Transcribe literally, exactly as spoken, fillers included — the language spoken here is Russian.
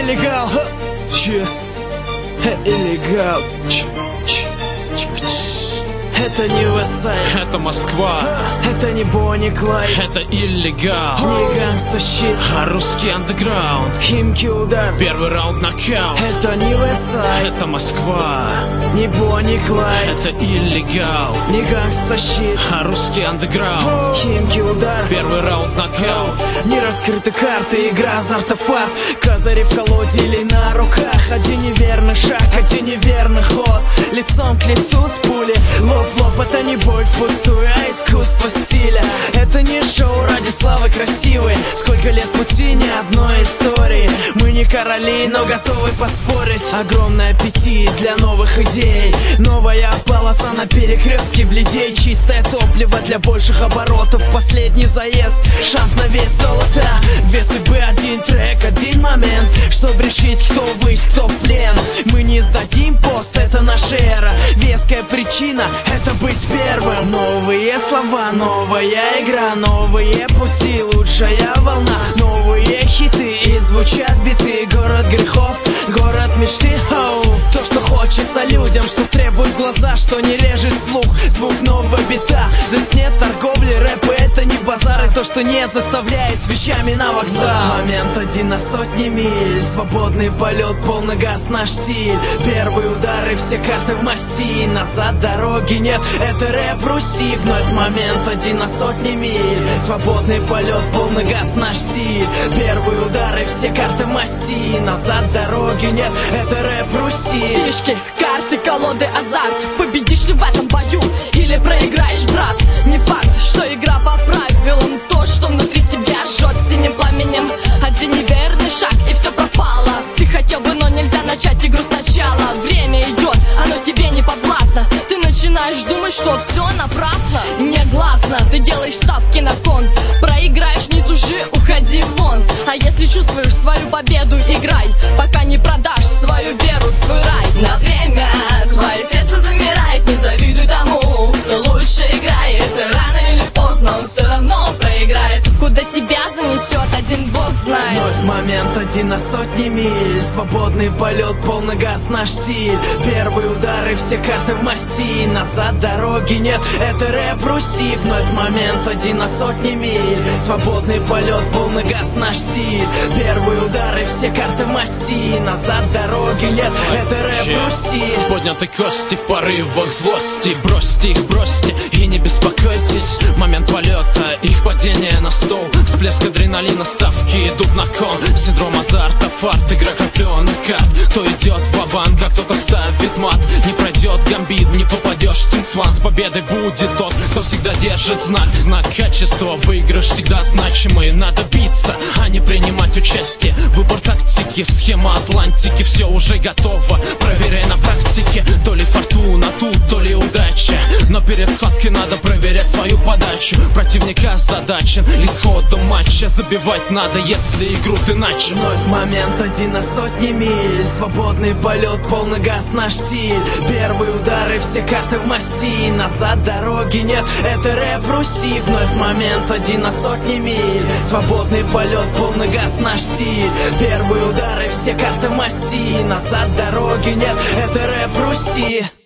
иллегал. Че? Иллегал. Это не Вестсайд, это Москва, это не Бонни Клайд, это иллегал, не гангста щит, а русский андеграунд. Химки удар, первый раунд нокаут. Это не Вестсайд, это Москва, не Бонни Клайд, это иллегал, не гангста щит, а русский андеграунд. Химки удар, первый раунд нокаут. Не раскрыты карты, игра азарта фарт, козыри в колоде или на руках. Один неверный шаг, один неверный ход, лицом к лицу с пули, лоб в лоб. Это не бой впустую, а искусство стиля. Это не шоу ради славы красивой. Сколько лет пути, ни одной истории. Мы не короли, но готовы поспорить. Огромный аппетит для новых идей. Новая полоса на перекрестке бледей. Чистое топливо для больших оборотов. Последний заезд, шанс на вес золота. Две судьбы, один трек, один момент, чтобы решить, кто выше, кто в плен. Мы не сдадим пост, это наша эра. Веская причина — это быть первым. Новые слова, новая игра, новые пути, лучшая волна. Новые хиты и звучат биты. Город грехов, город мечты. Оу. То, что хочется людям, что требует глаза, что не режет слух. Звук нового бита. Здесь нет торговли, рэпа — это не базар. И то, что не заставляет с вещами на вокзал. Момент один на сотни миль. Свободный полет, полный газ, наш стиль. Первый удар и все карты в масти. Назад дороги нет, это рэп Руси. Вновь момент один на сотни миль. Свободный полет, полный газ, наш стиль. Первый удар и все карты в масти. Назад дороги нет, это рэп Руси. Фишки, карты, колоды, азарт. Победишь ли в этом бою или проиграешь, брат? Не факт, что игра по правилам. То, что внутри тебя жжет синим пламенем. Один неверный шаг и все пропало. Ты хотел бы, но нельзя начать игру сначала. Время идет, оно тебе не подвластно. Ты начинаешь думать, что все напрасно. Негласно, ты делаешь ставки на кон. Проиграешь, не тужи, уходи вон. А если чувствуешь свою победу, играй, пока не продашь свою веру, свой рай. На время твое сердце замирает. Не завидуй тому, кто лучше играет. Рано или поздно он все равно проиграет. Куда тебя занесет, один бог знает. Вновь момент один на сотни миль. Свободный полет, полный газ, наш стиль. Первый удар и все карты в масти. Назад дороги нет, это рэп Руси. Вновь момент один на сотни миль. Свободный полет, полный газ, наш стиль. Первый удар и все карты в масти. Назад дороги нет, это рэп Руси. Подняты кости в порывах злости. Бросьте их, бросьте и не беспокойтесь. Момент полета, их падение на стол. Всплеск адреналина, ставки идут на кон. Синдром азарта, фарт, игра крапленый карт. Кто идет ва-банк, а кто-то ставит мат. Не пройдет гамбит, не попадешь в цинцван. С победой будет тот, кто всегда держит знак. Знак качества, выигрыш всегда значимый. Надо биться, а не принимать участие. Выбор тактики, схема Атлантики. Все уже готово, проверяй на практике. То ли фортуна тут, то ли удача. Но перед схваткой надо проверять свою подачу. Противника задачен исходом матча. Забивать надо, если игру ты начал. Вновь момент один на сотни миль. Свободный полет, полный газ, наш стиль. Первый удар и все карты в масти. Назад дороги нет, это рэп Руси. Вновь момент один на сотни миль. Свободный полет, полный газ, наш стиль. Первый удар и все карты в масти. Назад дороги нет, это рэп Руси.